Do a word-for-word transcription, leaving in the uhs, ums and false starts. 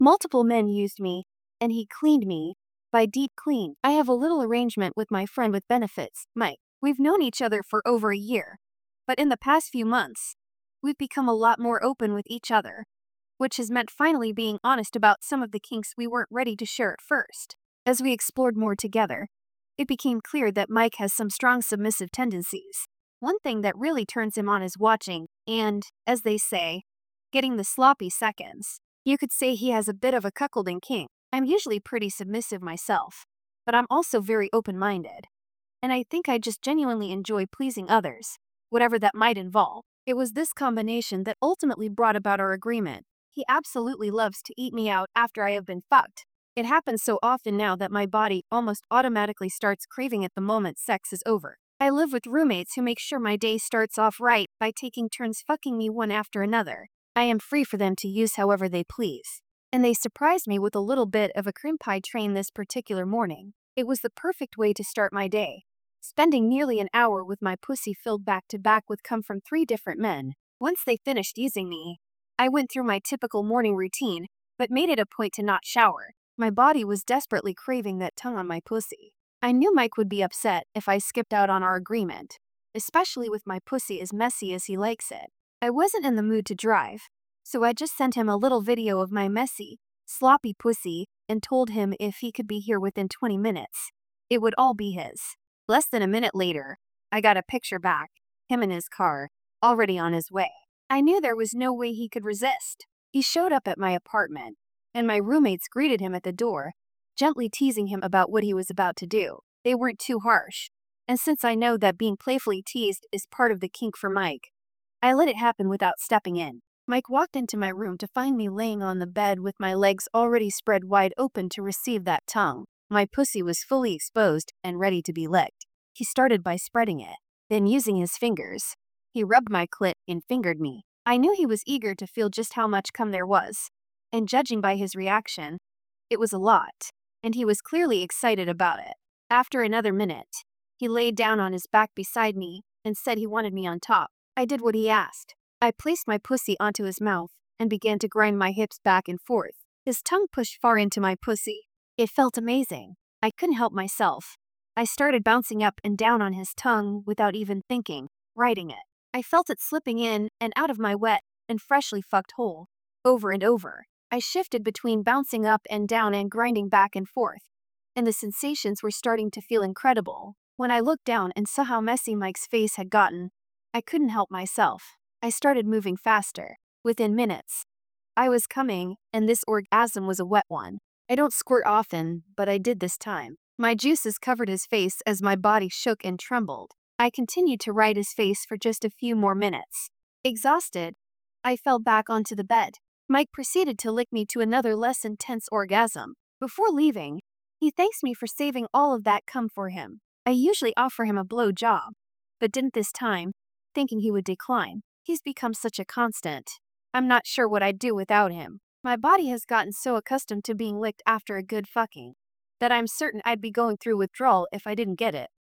Multiple men used me, and he cleaned me. By deep clean, I have a little arrangement with my friend with benefits, Mike. We've known each other for over a year, but in the past few months, we've become a lot more open with each other, which has meant finally being honest about some of the kinks we weren't ready to share at first. As we explored more together, it became clear that Mike has some strong submissive tendencies. One thing that really turns him on is watching, and, as they say, getting the sloppy seconds. You could say he has a bit of a cuckolding kink. I'm usually pretty submissive myself, but I'm also very open-minded. And I think I just genuinely enjoy pleasing others, whatever that might involve. It was this combination that ultimately brought about our agreement. He absolutely loves to eat me out after I have been fucked. It happens so often now that my body almost automatically starts craving it the moment sex is over. I live with roommates who make sure my day starts off right by taking turns fucking me one after another. I am free for them to use however they please. And they surprised me with a little bit of a cream pie train this particular morning. It was the perfect way to start my day, spending nearly an hour with my pussy filled back to back with cum from three different men. Once they finished using me, I went through my typical morning routine, but made it a point to not shower. My body was desperately craving that tongue on my pussy. I knew Mike would be upset if I skipped out on our agreement, especially with my pussy as messy as he likes it. I wasn't in the mood to drive, so I just sent him a little video of my messy, sloppy pussy and told him if he could be here within twenty minutes, it would all be his. Less than a minute later, I got a picture back, him in his car, already on his way. I knew there was no way he could resist. He showed up at my apartment, and my roommates greeted him at the door, gently teasing him about what he was about to do. They weren't too harsh, and since I know that being playfully teased is part of the kink for Mike, I let it happen without stepping in. Mike walked into my room to find me laying on the bed with my legs already spread wide open to receive that tongue. My pussy was fully exposed and ready to be licked. He started by spreading it, then using his fingers, he rubbed my clit and fingered me. I knew he was eager to feel just how much cum there was, and judging by his reaction, it was a lot, and he was clearly excited about it. After another minute, he laid down on his back beside me and said he wanted me on top. I did what he asked. I placed my pussy onto his mouth and began to grind my hips back and forth. His tongue pushed far into my pussy. It felt amazing. I couldn't help myself. I started bouncing up and down on his tongue without even thinking, riding it. I felt it slipping in and out of my wet and freshly fucked hole, over and over. I shifted between bouncing up and down and grinding back and forth, and the sensations were starting to feel incredible. When I looked down and saw how messy Mike's face had gotten, I couldn't help myself. I started moving faster. Within minutes, I was coming, and this orgasm was a wet one. I don't squirt often, but I did this time. My juices covered his face as my body shook and trembled. I continued to ride his face for just a few more minutes. Exhausted, I fell back onto the bed. Mike proceeded to lick me to another less intense orgasm. Before leaving, he thanks me for saving all of that cum for him. I usually offer him a blow job, but didn't this time, thinking he would decline. He's become such a constant. I'm not sure what I'd do without him. My body has gotten so accustomed to being licked after a good fucking that I'm certain I'd be going through withdrawal if I didn't get it.